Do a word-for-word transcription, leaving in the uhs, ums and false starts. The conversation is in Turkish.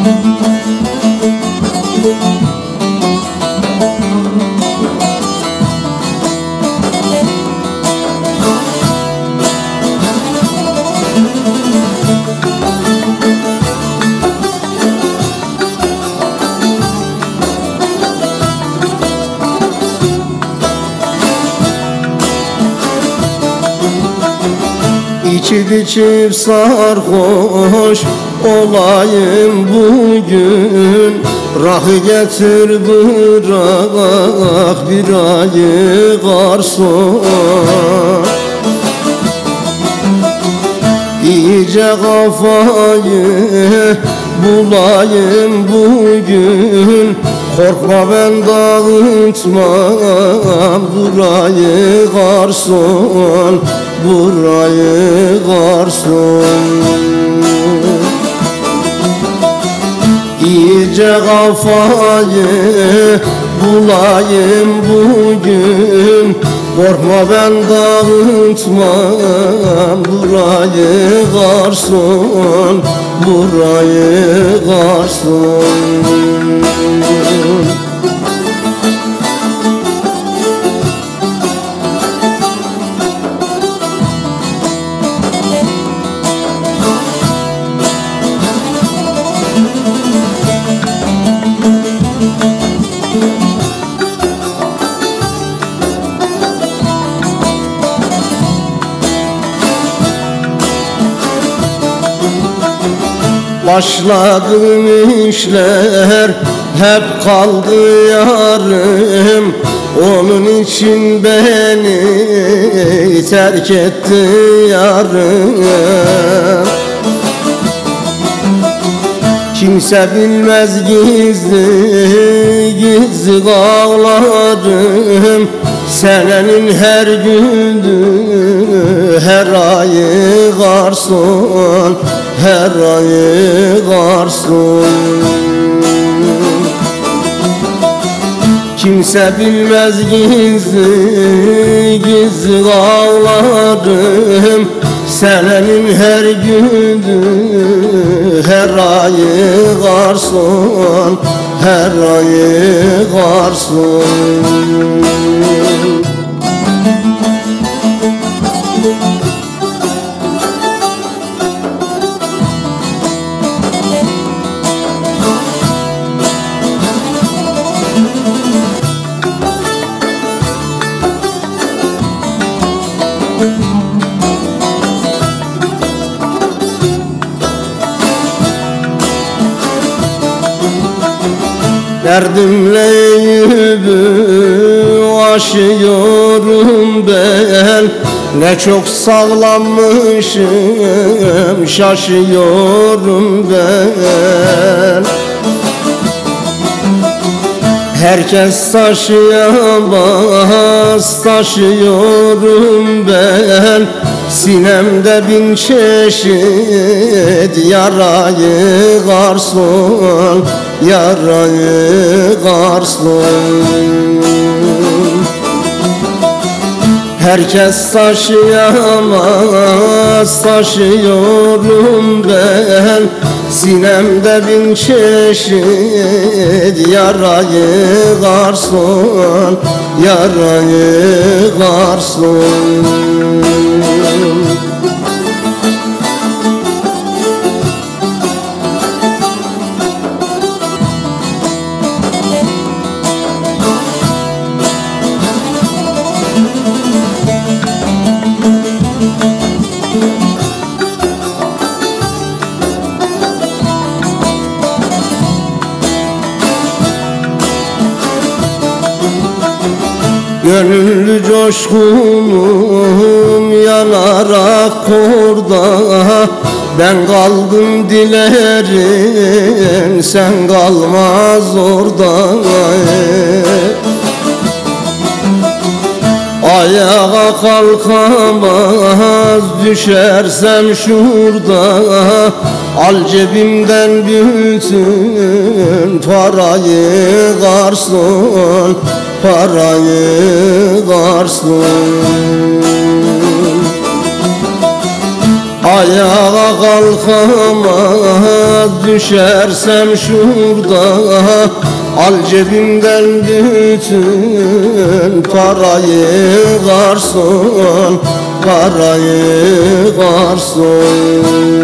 İçip içip sarhoş olayım bugün, rakı getir bırak bir ayı garson. İyice kafayı bulayım bugün, korkma ben dağıtmam burayı garson, burayı garson. İyice kafayı bulayım bugün, korkma ben dağıtmam burayı garson, burayı garson. Başladım işler hep kaldı yarım, onun için beni terk etti yarım. Kimse bilmez gizli gizli ağlarım, senenin her günü her ayı garson, her ayı garson. Kimse bilmez gizli gizli ağlarım, senenin her günü her ayı garson, her ayı garson. Derdimle yüzü aşıyorum ben, ne çok sağlanmışım şaşıyorum ben. Herkes taşıyamaz taşıyorum ben, sinemde bin çeşit yarayı garson, yarayı garson. Herkes taşıyamaz taşıyorum ben, sinemde bin çeşit yarayı garson, yarayı garson. Gönüllü coşkunum yanarak orada, ben kaldım dilerim sen kalmaz orada. Ayağa kalkamaz düşersem şurada, al cebimden bütün parayı garson, parayı garson. Ayağa kalkamaz düşersem şurada, al cebimden bütün parayı garson, parayı garson.